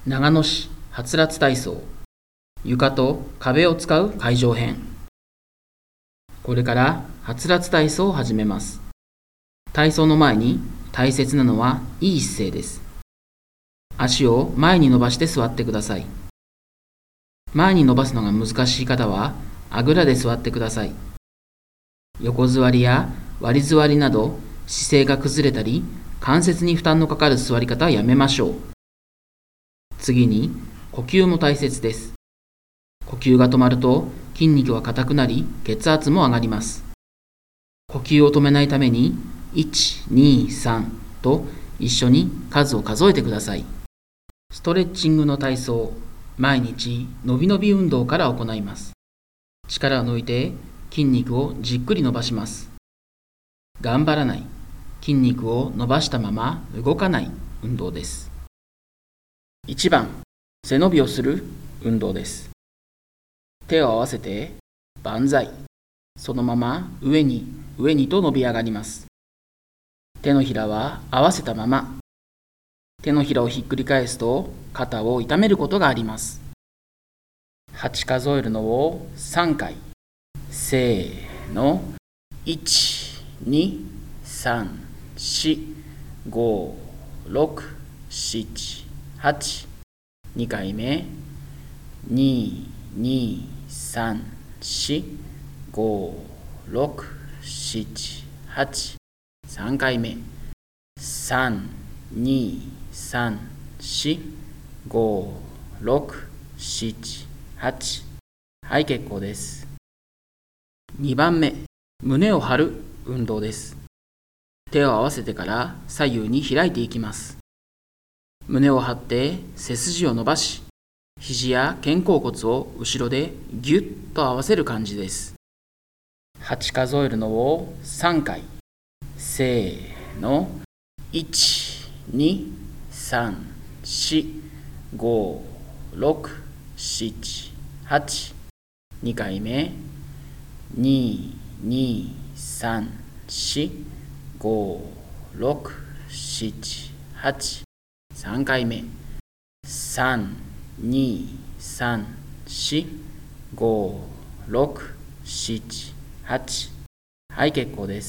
長野市はつらつ体操、床と壁を使う会場編。これからはつらつ体操を始めます。体操の前に大切なのはいい姿勢です。足を前に伸ばして座ってください。前に伸ばすのが難しい方はあぐらで座ってください。横座りや割り座りなど姿勢が崩れたり関節に負担のかかる座り方はやめましょう。次に呼吸も大切です。呼吸が止まると筋肉は硬くなり血圧も上がります。呼吸を止めないために1、2、3と一緒に数を数えてください。ストレッチングの体操、毎日伸び伸び運動から行います。力を抜いて筋肉をじっくり伸ばします。頑張らない、筋肉を伸ばしたまま動かない運動です。1番、背伸びをする運動です。手を合わせて万歳。そのまま上にと伸び上がります。手のひらは合わせたまま。手のひらをひっくり返すと肩を痛めることがあります。8数えるのを3回。せーの。1、2、3、4、5、6、7、8。2回目。2、2、3、4、5、6、7、8。3回目。3、2、3、4、5、6、7、8。はい、結構です。2番目、胸を張る運動です。手を合わせてから左右に開いていきます。胸を張って背筋を伸ばし、肘や肩甲骨を後ろでギュッと合わせる感じです。8数えるのを3回。せーの。1、2、3、4、5、6、7、8。2回目。2、2、3、4、5、6、7、8。3回目。3、2、3、4、5、6、7、8。はい、結構です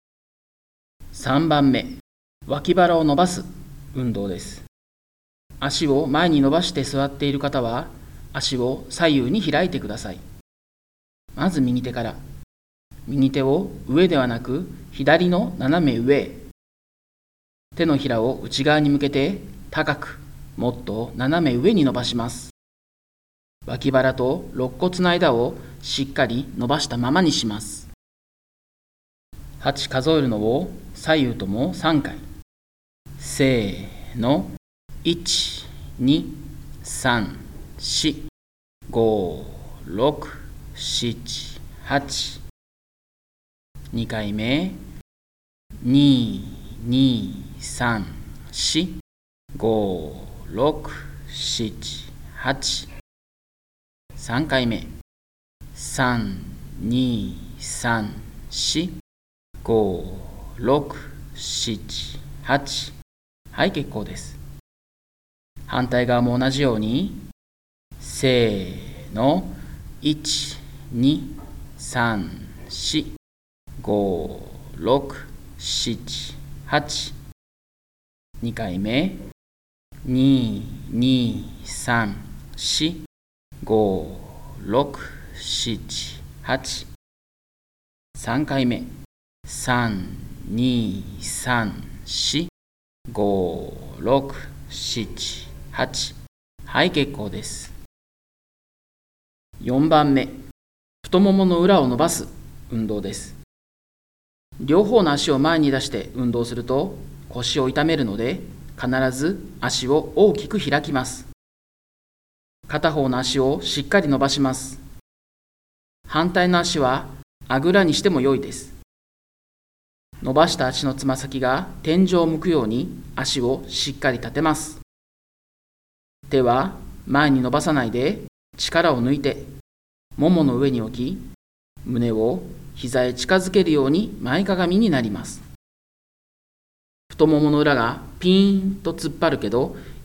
。3番目、脇腹を伸ばす運動です。足を前に伸ばして座っている方は、足を左右に開いてください。まず右手から。右手を上ではなく、左の斜め上へ。手のひらを内側に向けて、高く、もっと斜め上に伸ばします。脇腹と肋骨の間をしっかり伸ばしたままにします。8数えるのを左右とも3回。せーの。1、2、3、4、5、6、7、8。2回目。2、2、3、4、5、6、7、8。3回目。3、2、3、4、5、6、7、8。はい、結構です。反対側も同じように。せーの。1、2、3、4、5、6、7、8。2回目。2、2、3、4、5、6、7、8。3回目。3、2、3、4、5、6、7、8。はい、結構です。4番目、太ももの裏を伸ばす運動です。両方の足を前に出して運動すると腰を痛めるので、必ず足を大きく開きます。片方の足をしっかり伸ばします。反対の足はあぐらにしても良いです。伸ばした足のつま先が天井を向くように足をしっかり立てます。手は前に伸ばさないで力を抜いて、ももの上に置き、胸を膝へ近づけるように前かがみになります。太ももの裏がピーンと突っ張るけど、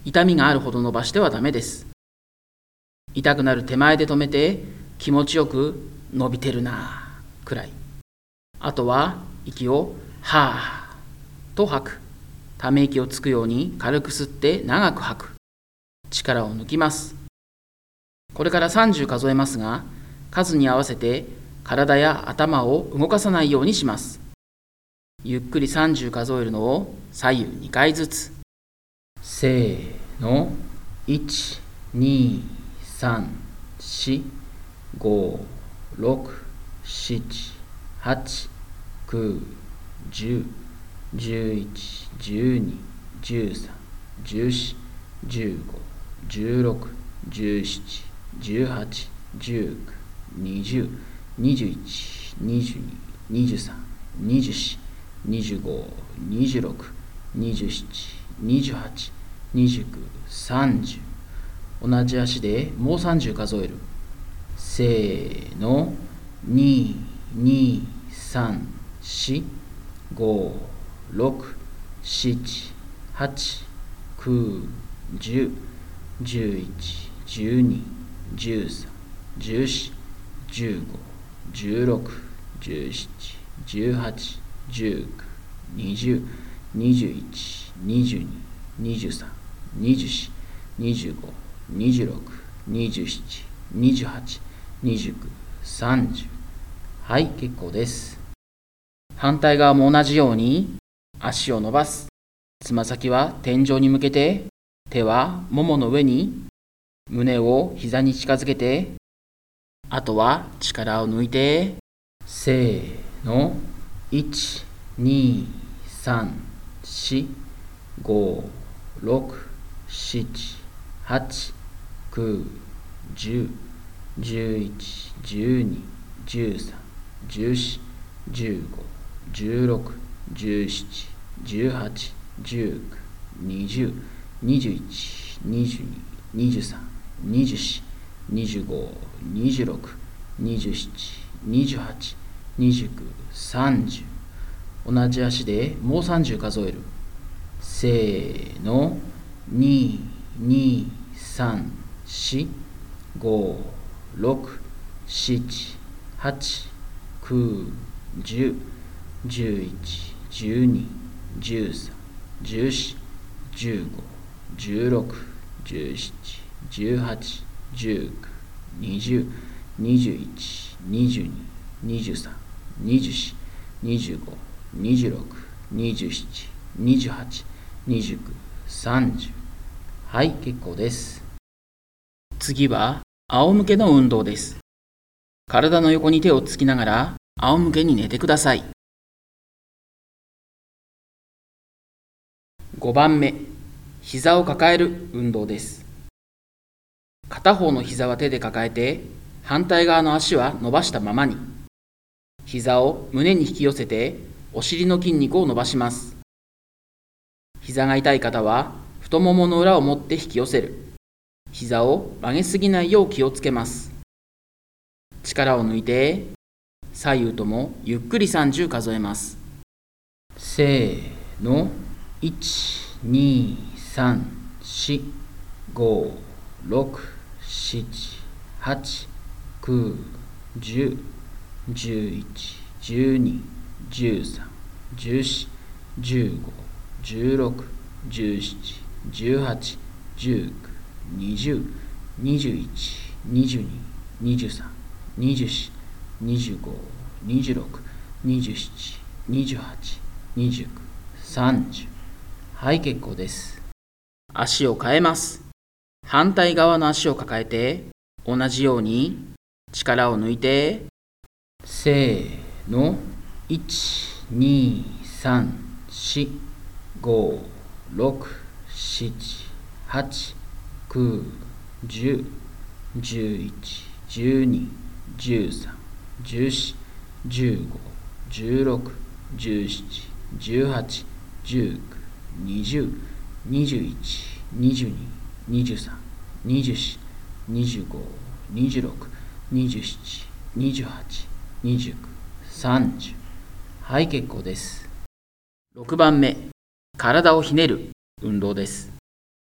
痛みがあるほど伸ばしてはダメです。痛くなる手前で止めて、気持ちよく伸びてるなくらい。あとは息をはーと吐く。ため息をつくように軽く吸って長く吐く。力を抜きます。これから30数えますが、数に合わせて体や頭を動かさないようにします。ゆっくり30数えるのを左右2回ずつ。せーの、1、2、3、4、5、6、7、8、9、10、11、12、13、14、15、16、17、18、19、20、21、22、23、24、25、26、27、28、29、30。同じ足でもう30数える。せーの、2、2、3、4、5、6、7、8、9、10、11、12、13、14、15、16、17、18、19、20、21、22、23、24、25、26、27、28、29、30。はい、結構です。反対側も同じように足を伸ばす。つま先は天井に向けて、手はももの上に、胸を膝に近づけて、あとは力を抜いて、せーの、1、2、3、4、5、6、7、8、9、10、11、12、13、14、15、16、17、18、19、20、21、22、23、24、25、26、27、28、29、30。同じ足でもう30数える。せーの、2、2、3、4、5、6、7、8、9、10、11、12、13、14、15、16、17、18、19、20、21、22、23、24、25、26、27、28、29、30。はい、結構です。次は仰向けの運動です。体の横に手をつきながら仰向けに寝てください。5番目、膝を抱える運動です。片方の膝は手で抱えて、反対側の足は伸ばしたままに。膝を胸に引き寄せて、お尻の筋肉を伸ばします。膝が痛い方は、太ももの裏を持って引き寄せる。膝を曲げすぎないよう気をつけます。力を抜いて、左右ともゆっくり30数えます。せーの、1、2、3、4、5、6、7、8、9、10、11、12、13、14、15、16、17、18、19、20、21、22、23、24、25、26、27、28、29、30。はい、結構です。足を変えます。反対側の足を抱えて、同じように力を抜いて、せーの、1、2、3、4、5、6、7、8、9、10、11、12、13、14、15、16、17、18、19、20、21、22、23、24、25、26、27、28、29、30。はい、結構です。6番目、体をひねる運動です。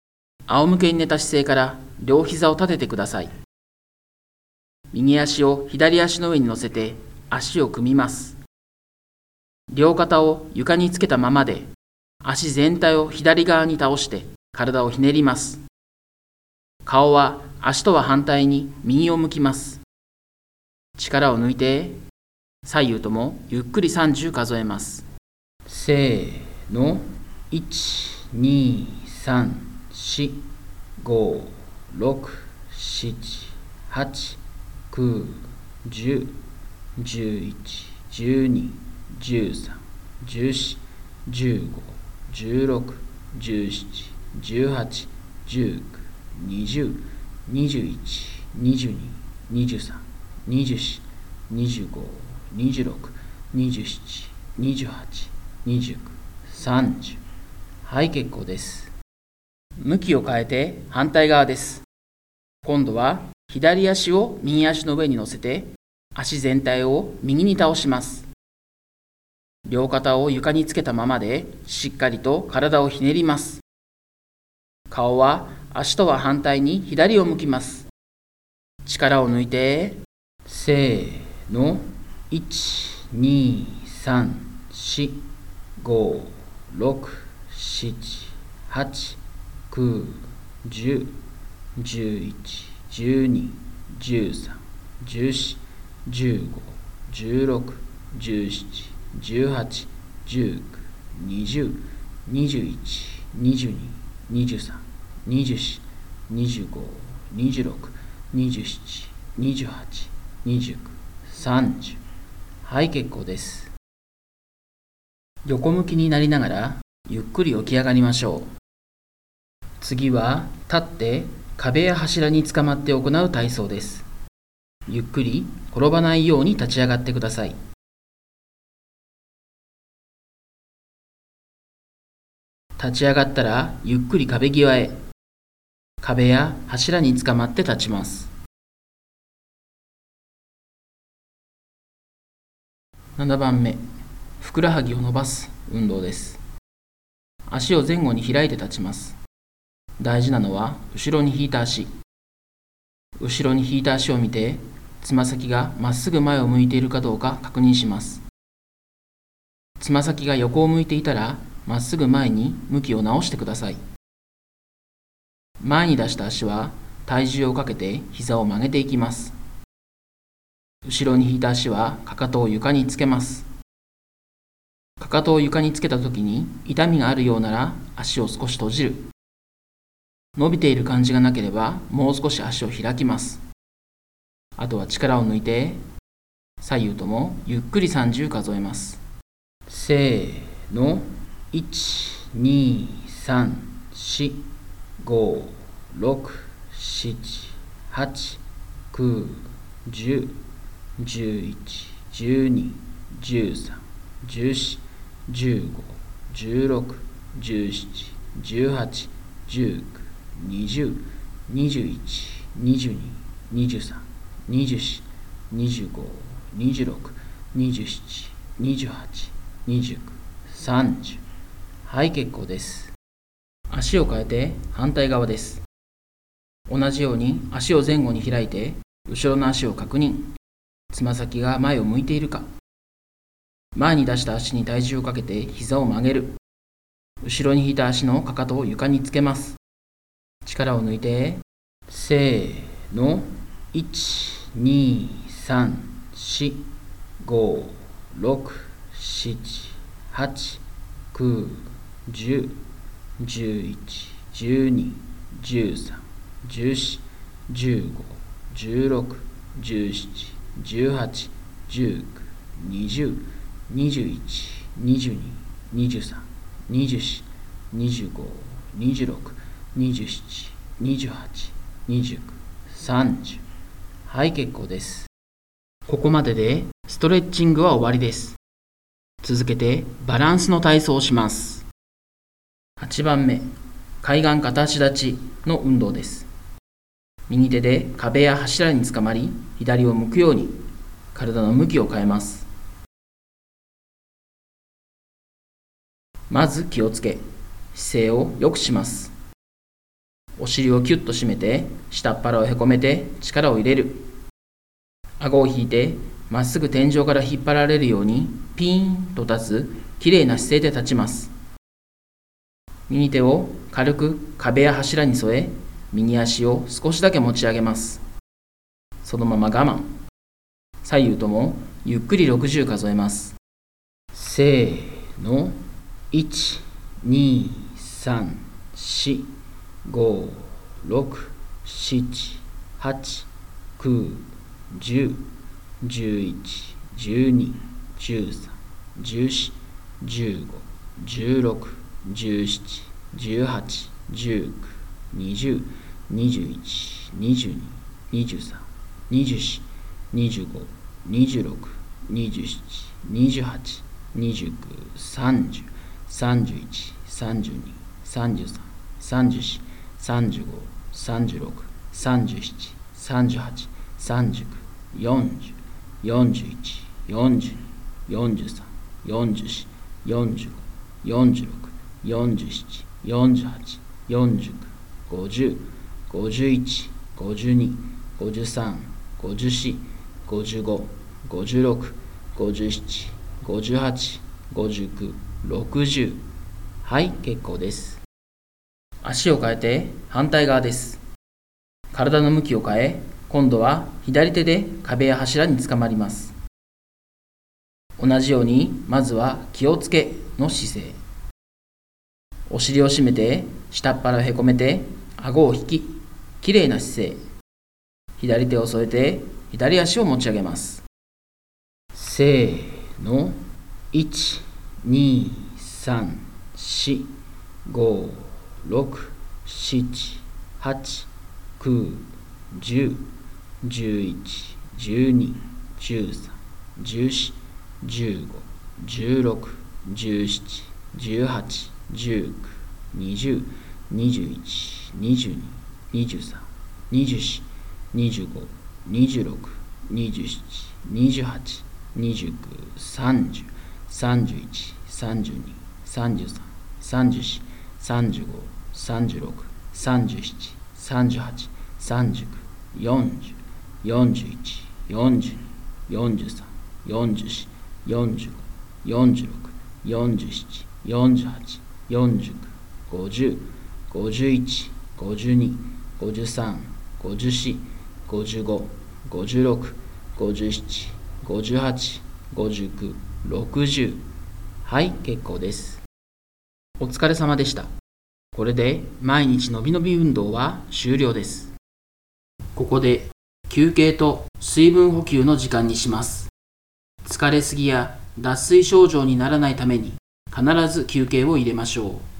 仰向けに寝た姿勢から両膝を立ててください。右足を左足の上に乗せて足を組みます。両肩を床につけたままで足全体を左側に倒して体をひねります。顔は足とは反対に右を向きます。力を抜いて左右ともゆっくり30数えます。せーの、1、2、3、4、5、6、7、8、9、10、11、12、13、14、15、16、17、18、19、20、21、22、23、24、25、26、27、28、29、30。はい、結構です。向きを変えて反対側です。今度は左足を右足の上に乗せて足全体を右に倒します。両肩を床につけたままでしっかりと体をひねります。顔は足とは反対に左を向きます。力を抜いて、せーの、1、2、3、4、5、6、7、8、9、10、11、12、13、14、15、16、17、18、19、20、21、22、23、24、25、26、27、28、29、30。はい、結構です。横向きになりながらゆっくり起き上がりましょう。次は立って壁や柱につかまって行う体操です。ゆっくり転ばないように立ち上がってください。立ち上がったらゆっくり壁際へ。壁や柱につかまって立ちます。7番目、ふくらはぎを伸ばす運動です。足を前後に開いて立ちます。大事なのは後ろに引いた足。後ろに引いた足を見て、つま先がまっすぐ前を向いているかどうか確認します。つま先が横を向いていたら、まっすぐ前に向きを直してください。前に出した足は体重をかけて膝を曲げていきます。後ろに引いた足はかかとを床につけます。かかとを床につけたときに痛みがあるようなら足を少し閉じる。伸びている感じがなければもう少し足を開きます。あとは力を抜いて左右ともゆっくり30数えます。せーの、1、2、3、4、5、6、7、8、9、10、11、12、13、14、15、16、17、18、19、20、21、22、23、24、25、26、27、28、29、30。はい、結構です。足を変えて反対側です。同じように足を前後に開いて後ろの足を確認。つま先が前を向いているか。前に出した足に体重をかけて膝を曲げる。後ろに引いた足のかかとを床につけます。力を抜いて、せーの、1、2、3、4、5、6、7、8、9、10、11、12、13、14、15、16、17、18、19、20、21、22、23、24、25、26、27、28、29、30。はい、結構です。ここまででストレッチングは終わりです。続けてバランスの体操をします。8番目、海岸片足立ちの運動です。右手で壁や柱につかまり、左を向くように体の向きを変えます。まず気をつけ、姿勢を良くします。 お尻をキュッと締めて、下っ腹をへこめて力を入れる。顎を引いて、まっすぐ天井から引っ張られるようにピーンと立つきれいな姿勢で立ちます。右手を軽く壁や柱に添え、右足を少しだけ持ち上げます。そのまま我慢。左右ともゆっくり60数えます。せーの。1、2、3、4、5、6、7、8、9、10、11、12、13、14、15、16、17、18、19、20、21、22、23、24、25、26、27、28、29、30、31、32、33、34、35、36、37、38、39、40、41、42、43、44、45、46、47、48、49、50、51、52、53、54、55、56、57、58、59、60。はい、結構です。足を変えて反対側です。体の向きを変え、今度は左手で壁や柱につかまります。同じように、まずは気をつけの姿勢。お尻を締めて、下っ腹をへこめて、顎を引き、きれいな姿勢。左手を添えて、左足を持ち上げます。せーの。1、2、3、4、5、6、7、8、9、10、11、12、13、14、15、16、17、18、19、20、21、22、23、24、25、26、27、28、29、30、31、32、33、34、35、36、37、38、39、40、41、42、43、44、45、46、47、48、49、50、51、52、53、54、55、56、57、58、59、60。はい、結構です。お疲れ様でした。これで毎日のびのび運動は終了です。ここで休憩と水分補給の時間にします。疲れすぎや脱水症状にならないために必ず休憩を入れましょう。